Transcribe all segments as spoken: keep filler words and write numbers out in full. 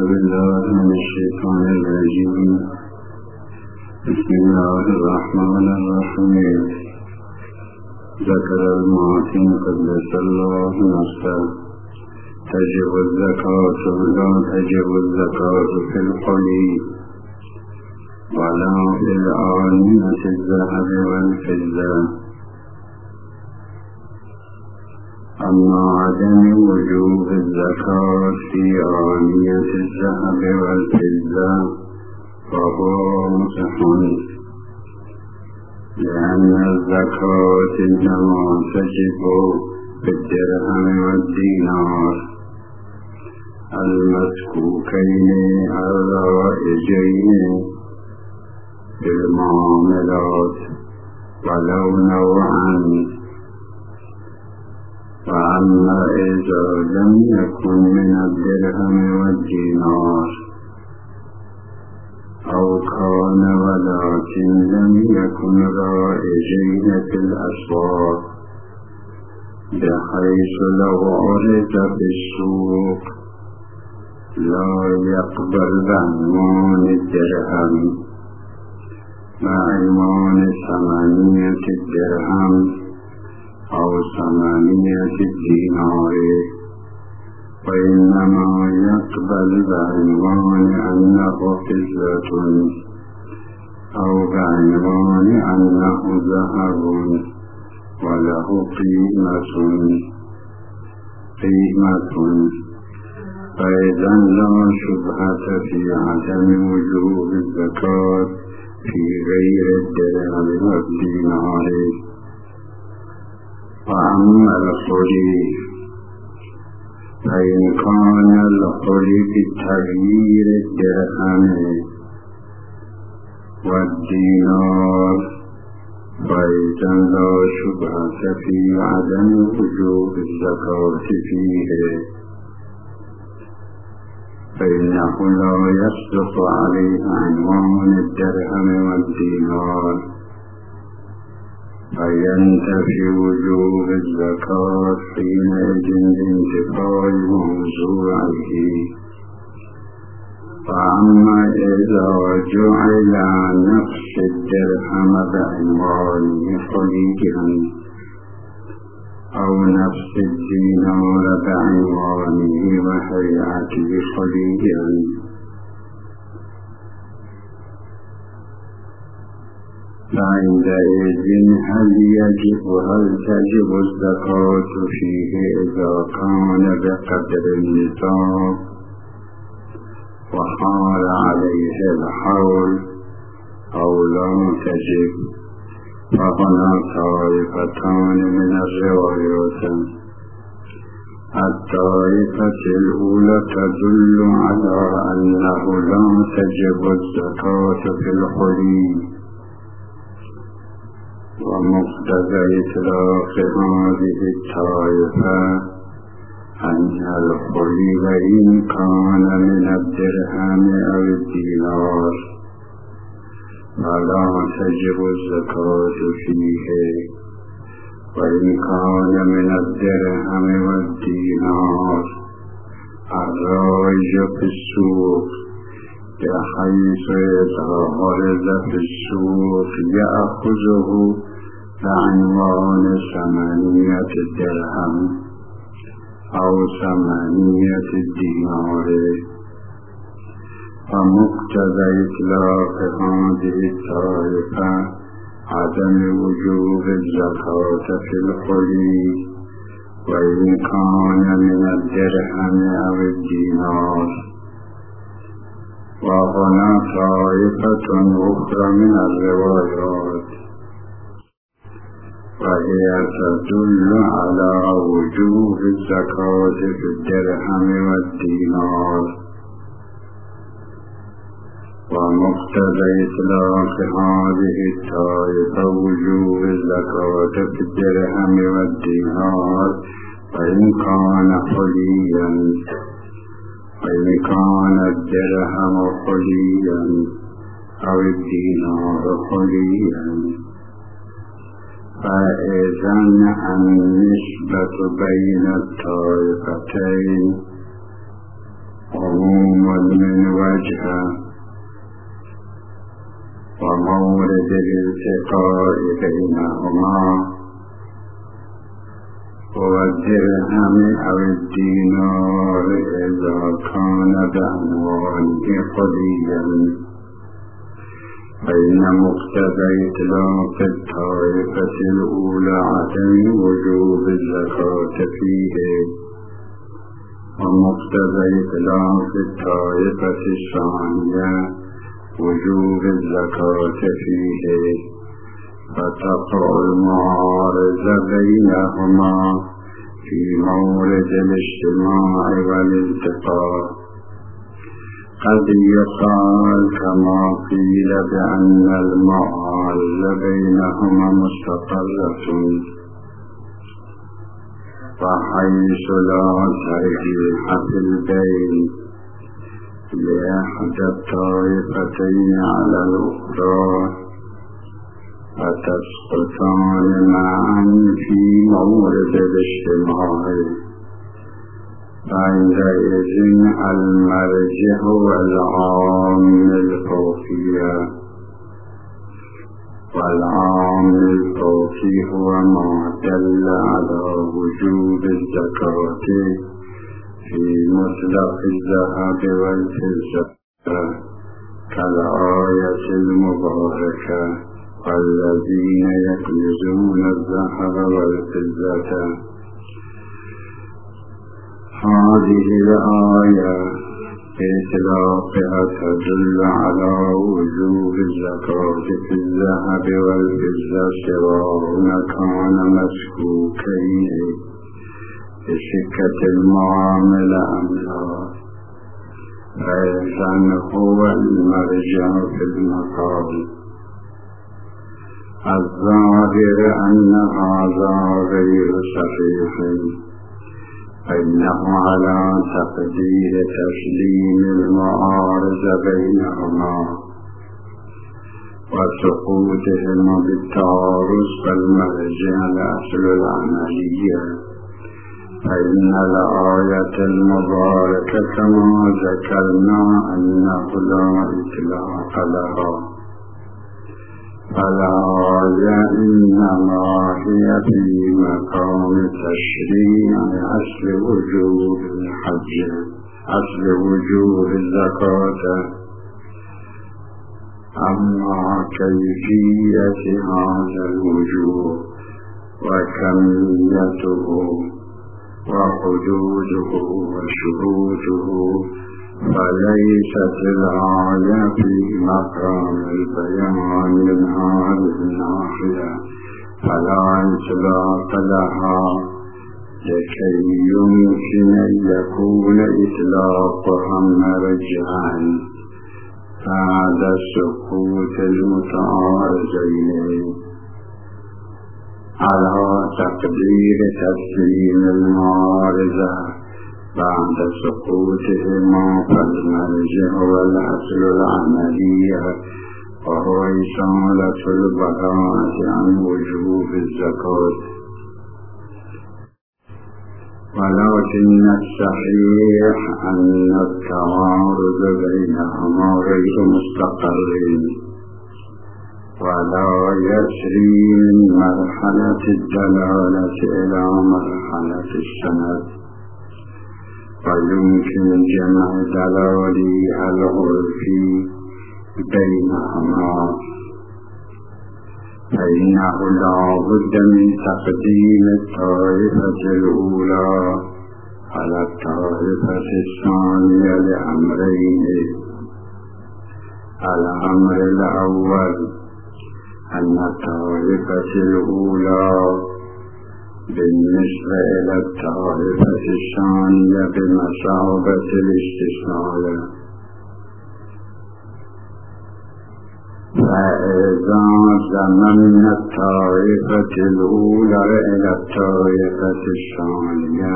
بالله من الشيطان الرجيم. بسم الله الرحمن الرحيم. ذكر المعصم قدس الله نفسه تجب الزكاة لا تجب الزكاة في الحلي ولا في الآنية الذهب والفضة. أما عدم وجوب الزكاة في آنية الذهب والفضة فهو مصح، لأن الزكاة إنما تجب في الدرهم والدينار المسكوكين الرائجين بالمعاملات ولو نوعا. وأما إذا لم يكن من الدرهم والدينار أو كان ولكن لم يكن رائجين في الأسواق بحيث لو عرض في السوق لا يقبل بعنوان الدرهم مع عنوان ثمانية الدرهم أو ثمانية الدينار، وإنما يقبل بعنوان أنه فضة أو بعنوان أنه ذهب وله قيمة قيمة فإذا لا شبهة في عدم وجوب الزكاة في غير الدرهم والدينار. وأما الحلي فإن كان الحلي بتغيير الدرهم والدينار فإذا لا شبهة في عدم وجوب الزكاة فيه، فإنه لا يصدق عليه عنوان الدرهم والدينار فينتفي وجوب الزكاة حينئذ لانتفاء موضوعه. فأما إذا جعل نفس الدرهم بعنوانه حليا أو نفس الدينار بعنوانه وهيئته حليا فعندئذ هل يجب هل تجب الزكاة فيه إذا كان بقدر النصاب وحال عليه الحول أو لا تجب؟ فهنا طائفتان من الروايات. الطائفة الأولى تدل على أنه لا تجب الزكاة في الحلي، ومقتضى إطلاق هذه الطائفة أن الحلي وإن كان من الدرهم أو الدينار فلا تجب الزكاة فيه، وإن كان من الدرهم والدينار الرائج في السوق بحيث إذا عرض في السوق يأخذه بعنوان ثمانية الدرهم أو ثمانية الدينار. فمقتضى إطلاق هذه الطائفة عدم وجوب الزكاة في الحلي وإن كان من الدرهم أو الدينار. وهنا طائفة أخرى من الروايات وهي تدل على وجوب الزكاة في الدرهم والدينار. ومقتضى إطلاق هذه الطائفة وجوب الزكاة في الدرهم والدينار وإن كان حليا وإن كان الدرهم حليا أو الدينار حليا. فإذا النسبة بين الطائفتين عموم والمن وجها ومورد الالتقاء بينهما والدرهم أو الدينار إذا كان بعنوانه قضيا، فإن مقتضى إطلاق الطائفة الأولى عدم وجوب الزكاة فيه، ومقتضى إطلاق الطائفة الثانية وجوب الزكاة فيه، فتقع المعارضة بينهما في مورد الاجتماع والالتقاء. قد يقال كما قيل بأن المعارضة بينهما مستقرة، وحيث لا ترجيح في البين لأحد الطائفتين على الأخرى فتسقطان معا في مورد الاجتماع، فعندئذ المرجع هو العام الفوقي، والعام الفوقي هو ما دل على وجوب الزكاة في مطلق الذهب والفضة كالآية المباركة والذين يكنزون الذهب والفضة. هذه الآية بإطلاقها تدل على وجوب الزكاة في الذهب والفضة سواء كان مسكوكين بشكة المعاملة أم لا، فإذن هو المرجع في المقام. الظاهر أن هذا غير صحيح، فإنه على تقدير تسليم المعارضة بينهما وسقوطهما بالتعارض فالمرجع الأصل العملية، فإن الآية المباركة كما ذكرنا أنه لا إطلاق لها، فالآية إنما هي في مقام تشريع أصل وجوب الحج، أصل وجوب الزكاة. أما كيفية هذا الوجوب وكميته وحدوده وشروطه فليست الآية في مقام البيان من هذه الناحية، فلا إطلاق لها لكي يمكن أن يكون إطلاقها مرجعا بعد سقوط المتعارضين على تقدير تسليم المعارضة بعد سقوطهما، فالمرجع هو الأصل العملية وهو إزالة البراءة عن وجوب الزكاة. ولكن الصحيح أن التعارض بينهما غير مستقرين، ولا يسري من مرحلة الدلالة إلى مرحلة السند، ويمكن جمع دلاليها العرفي بينهما، فإنه لا بد من تقديم الطائفة الأولى على الطائفة الثانية لأمرين. الأمر الأول أن الطائفة الأولى بالنسبة إلى الطائفة الثانية بمثابة الاستثناء، فإذا ضممنا الطائفة الأولى إلى الطائفة الثانية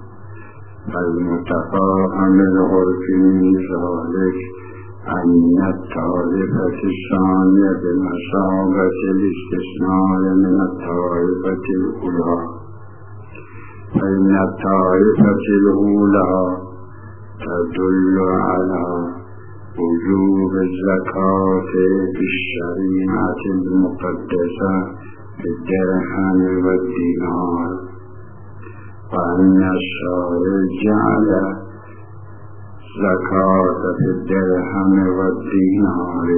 فالمتفاهم العرف من ذلك أن الطائفة الثانية بمثابة الاستثناء من الطائفة الأولى، فإن الطائفة الأولى تدل على وجوب الزكاة في الشريعة المقدسة بالدرهم والدينار، وأن الشارع جعل زكاة في الدرهم والدينار.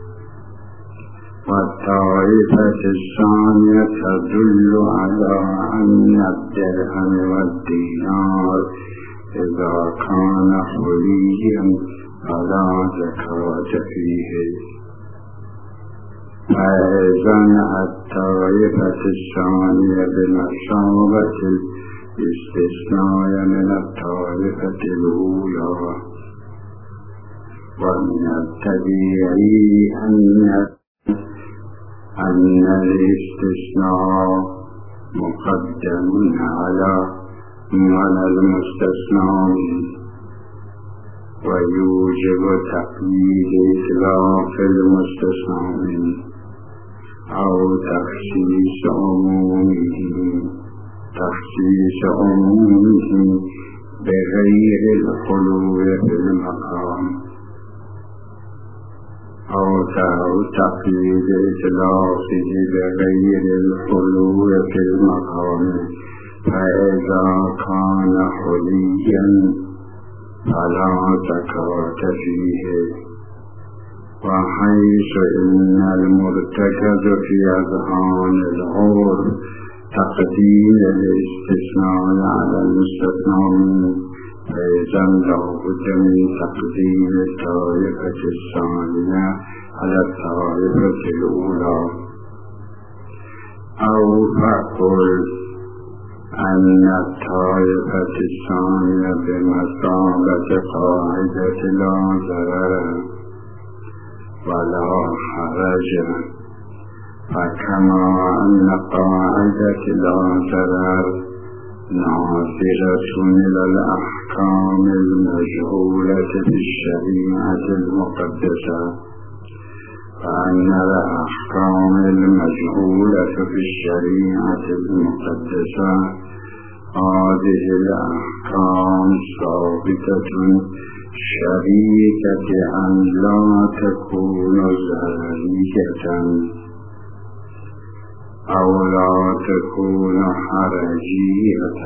والطائفة الثانية تدل على أن الدرهم والدينار إذا كان حليا فلا زكاة فيه. فإذن الطائفة الثانية بمثابة الاستثناء من الطائفة الأولى. ومن الطبيعي أن أن الاستثناء مقدم على على المستثنى، ويوجب تقييد إطلاق المستثنى أو تخصيص عمومه تخصيص عمومه بغير الخلو في المقام، أو تقييد إطلاقه بغير الخلو في المقام. فإذا كان حليا فلا زكاة فيه. وحيث إن المرتكز في أذهان العرف تقديم الاستثناء على المستثنى منه، فإذن لا بد من تقديم الطائفة الثانية على الطائفة الأولى. أو فقل أن الطائفة الثانية بمثابة قاعدة لا ضرر ولا حرج، فكما أن قاعدة لا ضرر ناظرة إلى الأحكام المجهولة في الشريعة المقدسة، فأن الأحكام المجهولة في الشريعة المقدسة هذه الأحكام ثابتة شريكة أن لا تكون ضررية أو لا تكون حرجية.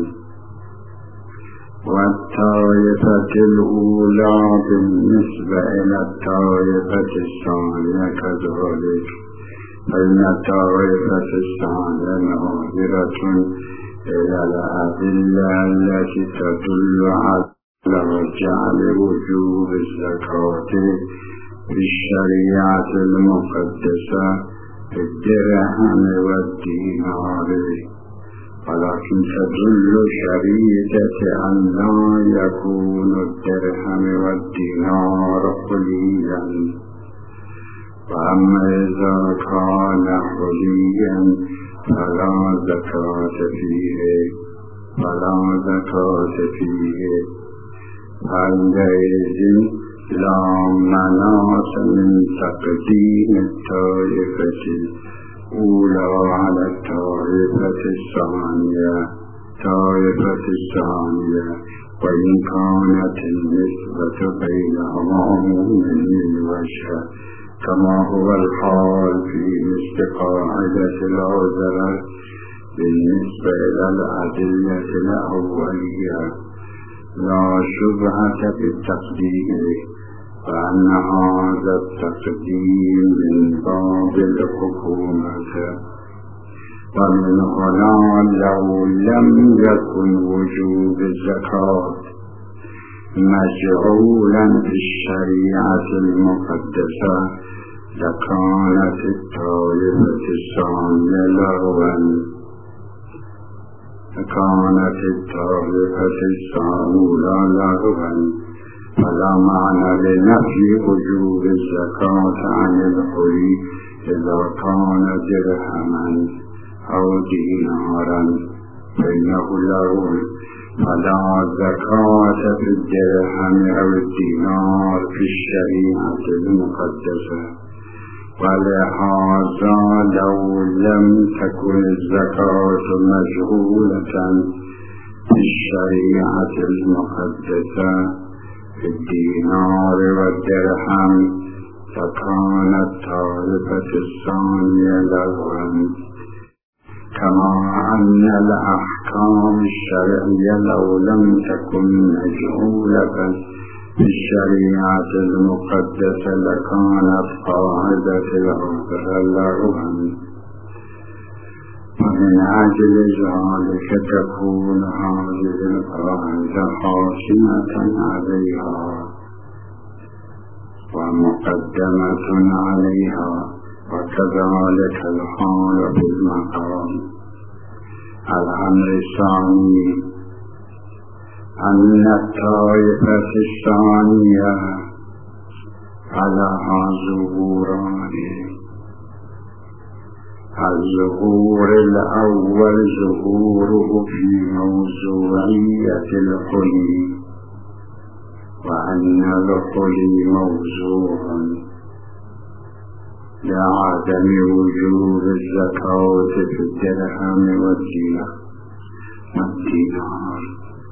والطائفة الأولى بالنسبة إلى الطائفة الثانية كذلك، فإن الطائفة الثانية ناظرة إلى الأدلة التي تدل على جعل وجوب الزكاة في الشريعة المقدسة بالدرهم والدينار، ولكن تدل شريعة أن لا يكون الدرهم والدينار حليا. وأما إذا كان حليا فلا زكاة فيه فلا زكاة فيه عندئذ لا مناص من تقديم الطائفة الأولى على الطائفة الثانية طائفة الثانية وإن كانت النسبة بينهما من الوجه، كما هو الحال في استقاعدة العذر بالنسبة إلى الأدلة الأولية. لا شبهة بالتقديم، فأن هذا التقديم من باب الحكومة. ومن هنا لو لم يكن وجوب الزكاة مجعولا في الشريعة المقدسة لكانت الطائفة الثانية لغوا كانت الطائفة الثانية لغوا فلا معنى لنفي وجوب الزكاة عن الحلي إذا كان درهما أو دينارا، فإنه لغو. فلا زكاة في الدرهم أو الدينار في الشريعة المقدسة. ولهذا لو لم تكن الزكاة مجهولة في الشريعة المقدسة الدينار والدرهم فكانت طائفة الثانية لغوا، كما أن الأحكام الشرعية لو لم تكن مجهولة بالشريعة المقدسة لكانت قاعدة العذر لغوا. ومن أجل ذلك تكون هذه القاعدة حاكمة عليها ومقدمة عليها، وكذلك الحال بالمقام. الأمر الثاني أن الطائفة الثانية لها ظهوران. الظهور الأول ظهوره في موضوعية الحلي، وأن الحلي موضوع لعدم وجوب الزكاة في الدرهم والدينار.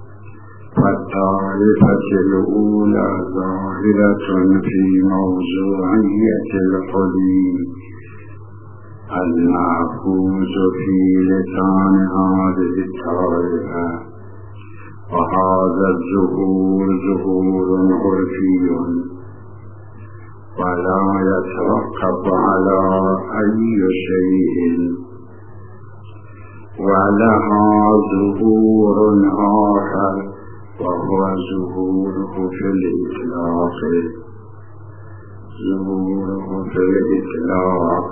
والطائفة الأولى ظاهرة في موضوعية الحلي المأخوذ في لسان هذه الطائفة، وهذا الظهور ظهور عرفي ولا يتوقف على أي شيء. ولها ظهور آخر وهو ظهوره في الإطلاق ظهوره في الإطلاق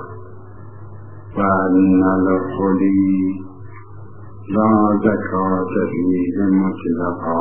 وأن الحلي لا زكاة فيه مطلقا،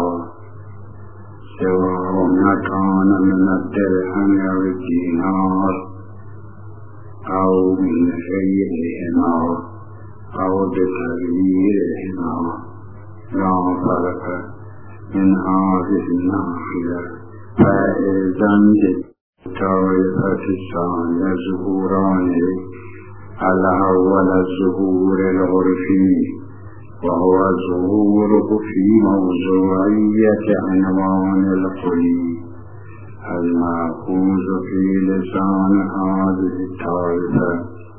سواء كان من الدرهم أو الدينار أو من غيرهما أو بتغييرهما، لا فرق من هذه الناحية. فإذا للطائفة الثانية ظهوران: الأول الظهور العرفي وهو ظهوره في موضوعية عنوان الحلي المأخوذ في لسان هذه الطائفة.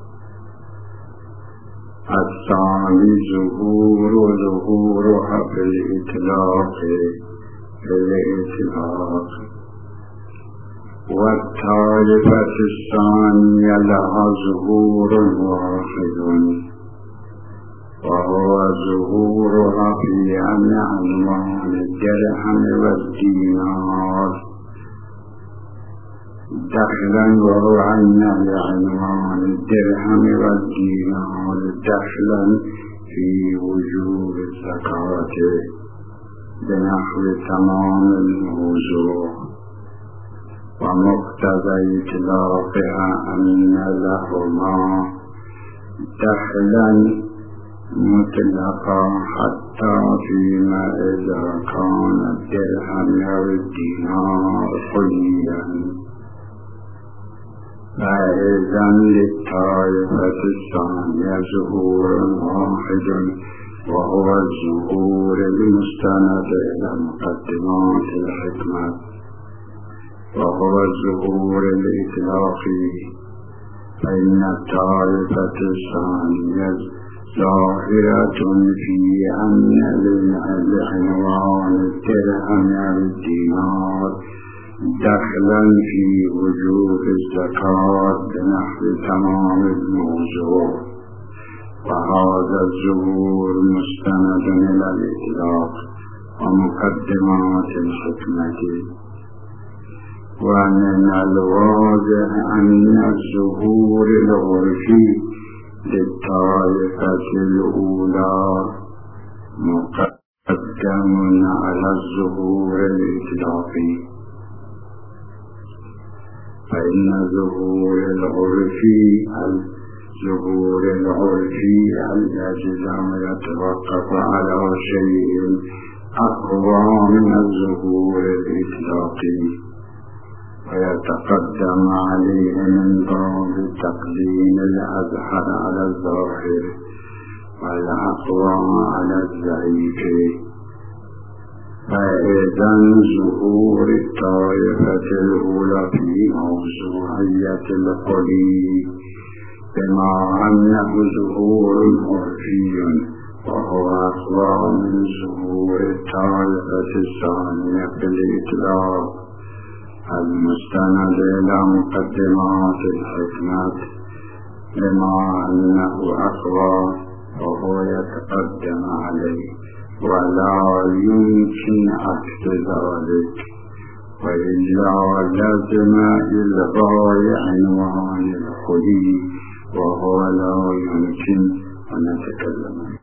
الثاني ظهور ظهورها في الإطلاق في الإطلاق والطائفة الثانية لها ظهور واحد وهو ظهورها في عنوان الدرهم والدينار دخلا، وهو عن عنوان الدرهم والدينار دخلا في وجوب الزكاة بنحو تمام الموضوع. ومقتضى إطلاقها أن لهما دخلا مطلقا حتى فيما إذا كان الدرهم أو الدينار حليا. فإذا للطائفة الثانية ظهور واحد وهو الظهور المستند إلى مقدمات الحكمة، وهو الظهور الإطلاقي. فإن الطائفة الثانية ظاهرة في أن لعنوان الدرهم أو الدينار دخلا في وجوب الزكاة بنحو تمام الموضوع، وهذا الظهور مستند إلى الإطلاق ومقدمات الحكمة. ومن الواضح أن الظهور العرفي للطائفة الأولى مقدم على الظهور الإطلاقي. فإن ظهور العرفي الظهور العرفي الذي لا يتوقف على شيء أقوى من الظهور الإطلاقي، ويتقدم عليه من باب تقديم الأظهر على الظاهر والأقوى على الضعيف. فإذن ظهور الطائفة الأولى في موضوعية القلي بما أنه ظهور عرفي وهو أقوى من ظهور الطائفة الثانية في الإطلاق المستند إلى مقدمات الحكمة بما أنه أقوى وهو يتقدم عليه ولا يمكن عكس ذلك وإلا لازم إلغاء عنوان الخلي وهو لا يمكن أن نتكلم